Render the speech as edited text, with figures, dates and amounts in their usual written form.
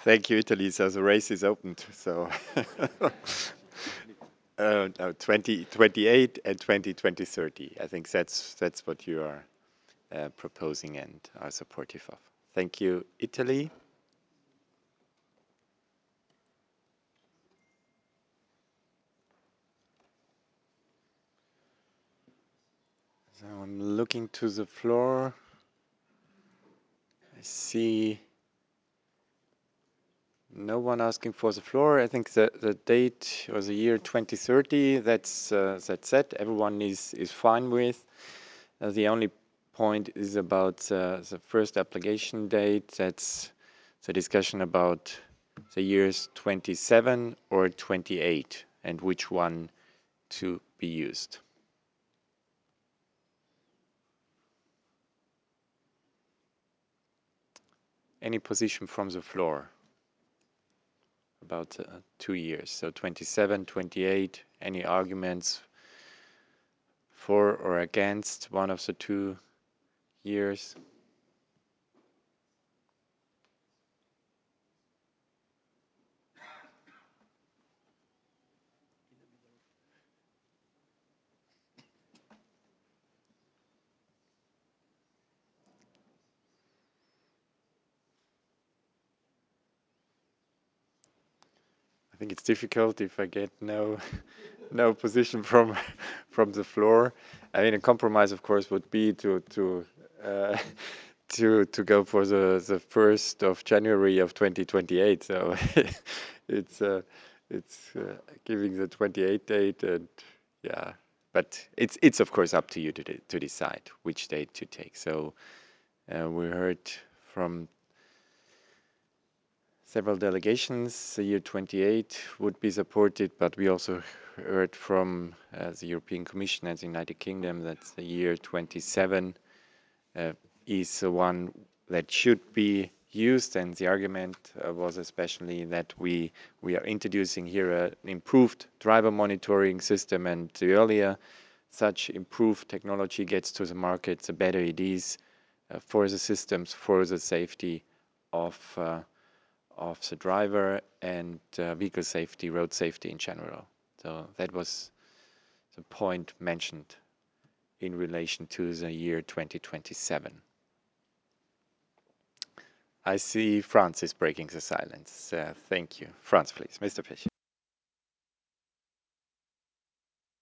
Thank you, Italy. So the race is opened. So no, 2028 and 2030. I think that's what you are proposing and are supportive of. Thank you, Italy. So I'm looking to the floor. I see no one asking for the floor. I think the date or the year 2030, that's set. Everyone is fine with. The only point is about the first application date. That's the discussion about the years 27 or 28 and which one to be used. Any position from the floor about 2 years? So 27, 28, any arguments for or against one of the 2 years? I think it's difficult if I get no position from the floor. I mean, a compromise, of course, would be uh, to go for the 1st of January of 2028. So it's giving the 28 date, and yeah, but it's of course up to you to decide which date to take. So we heard from several delegations. The year 28 would be supported, but we also heard from the European Commission and the United Kingdom that the year 27 is the one that should be used, and the argument was especially that we are introducing here an improved driver monitoring system, and the earlier such improved technology gets to the market, the better it is for the systems, for the safety of the driver and vehicle safety, road safety in general. So that was the point mentioned in relation to the year 2027. I see Franz is breaking the silence. Thank you. Franz, please. Mr. Pech.